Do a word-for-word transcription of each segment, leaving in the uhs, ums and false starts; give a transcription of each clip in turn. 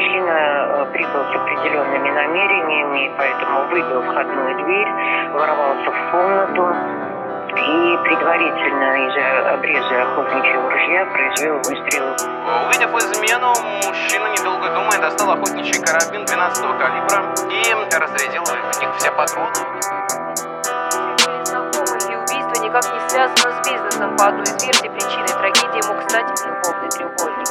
мужчина э, прибыл с определенными намерениями, поэтому выбил входную дверь, ворвался в комнату и предварительно из-за обреза охотничьего ружья произвел выстрел. Увидев измену, мужчина, недолго думая, достал охотничий карабин двенадцатого калибра и разрядил в них все патроны. Знакомые, и убийство никак не связано с бизнесом. По одной из версий причиной трагедии мог стать любовный треугольник.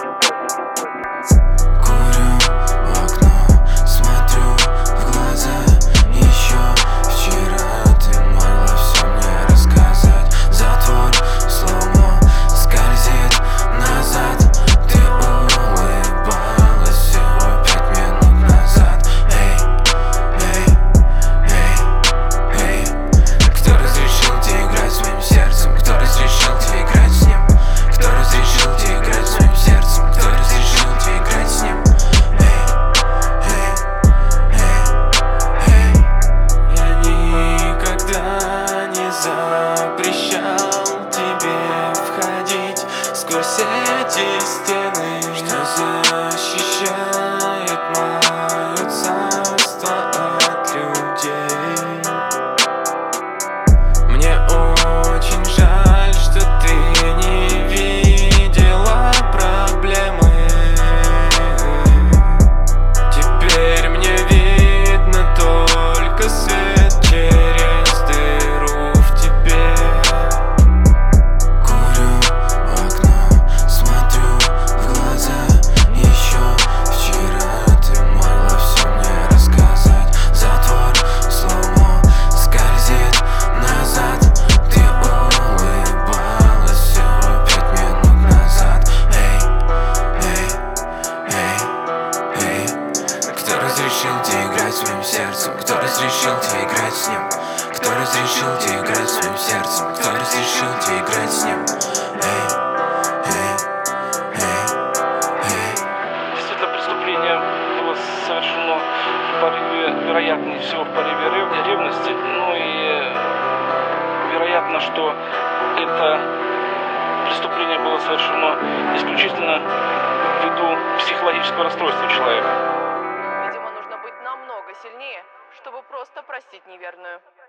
Курю в окно, смотрю в глаза. Еще вчера ты могла все мне рассказать. Затвор сломо скользит назад. Ты улыбалась всего пять минут назад. Эй, эй, эй, эй. Кто разрешил тебе играть своим сердцем? Кто разрешил тебе играть с ним? Кто разрешил тебе играть своим сердцем? Кто разрешил тебе играть с ним? Эй, эй, эй, эй. Я никогда не запрещал тебе входить сквозь эти стены, что защищает мое царство от людей. Мне очень жаль, что ты не видела проблемы. Теперь мне видно только свет через дыру в тебе. Курю в окно, смотрю в глаза. Еще вчера ты могла все мне рассказать. Затвор сломо скользит назад. Ты улыбалась всего пять минут назад. Эй, эй, эй, эй. Кто разрешил тебе играть своим сердцем? Кто разрешил тебе играть с ним? Кто разрешил тебе играть своим сердцем? Кто разрешил тебе играть с ним? Эй, эй, эй, эй. Действительно, преступление было совершено в порыве, вероятнее всего, в порыве рев- ревности. Ну и э, вероятно, что это преступление было совершено исключительно ввиду психологического расстройства человека. Видимо, нужно быть намного сильнее, чтобы просто простить неверную.